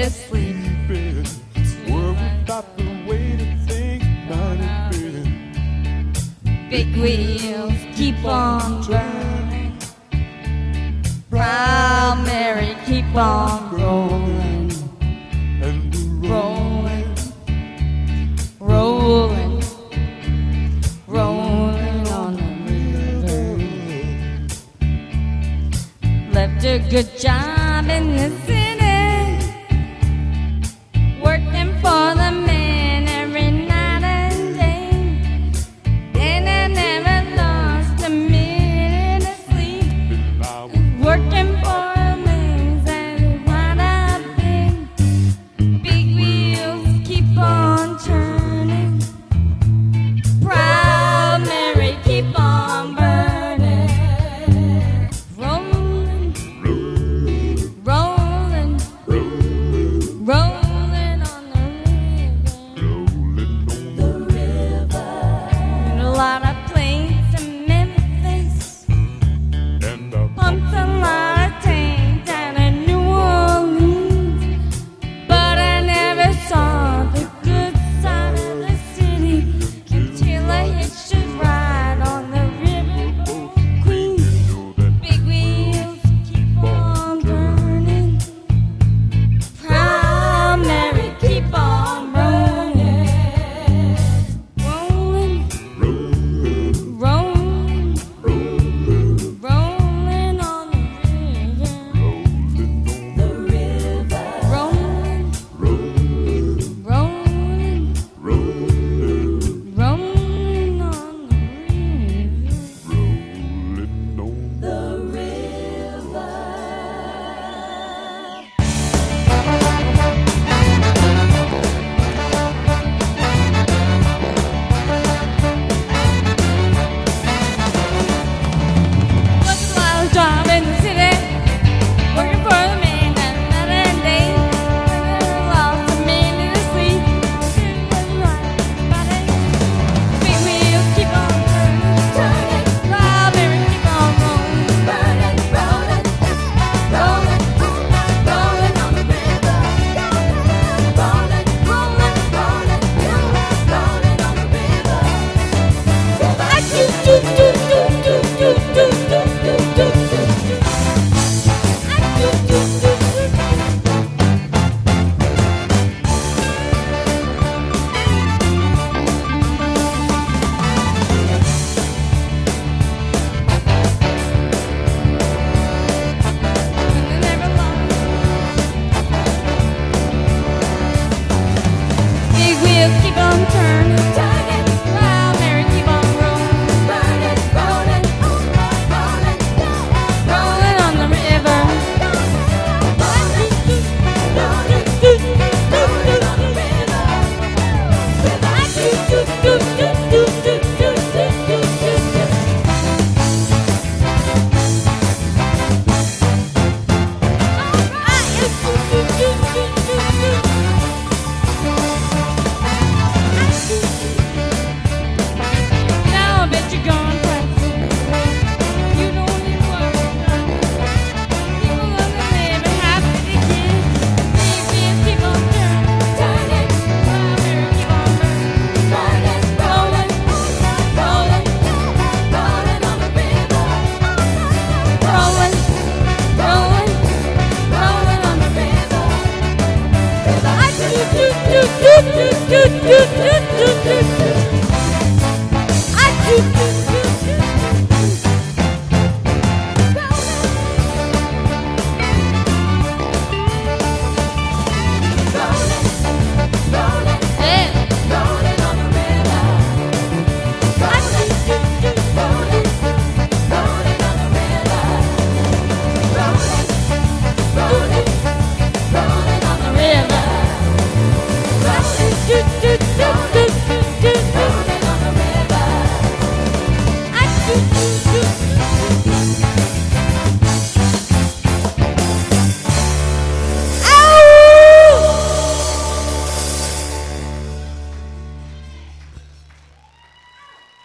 to sleep. Worry about the way that things might have been. Big wheels keep on turning. Proud Mary keep on rolling, And rolling, rolling, rolling on the river. Left a good job in the city, working for the man every night and day. And I never lost a minute of sleep, working for a man that's what I've been. Big wheels keep on turning. Proud Mary keep on burning. Rolling, rolling, rolling on the river. And a lot of planes in Memphis, pumped a lot of tank down in New Orleans. But I never saw the good side of the city until I hitched a ride on the Riverboat Queen. Big wheels keep on turning. Proud Mary keep on rolling, rolling, rolling, rolling on the river, rolling, rolling, rolling on the river. What's the last job in the city? Working for the man that night and day. Never lost a minute of sleep. Big wheels keep on turning, turning. Proud Mary keep on rolling, burning, rolling, rolling, rolling on the river. Rolling, rolling, rolling, rolling on the river. I do do do do do do do do do do do. I do do do do. Never lost. Big wheels keep on turning, turning. Proud Mary keep on rolling, burning, rolling, rolling, rolling on the river. Rolling on the river. Now I bet you're gone crazy. You don't need to worry about it. People love to live and happy together. Big wheels keep on turning, turning. Proud Mary keep on burning, rolling, rolling, rolling on the river. Rolling, rolling, rolling on the river. I do do do do do do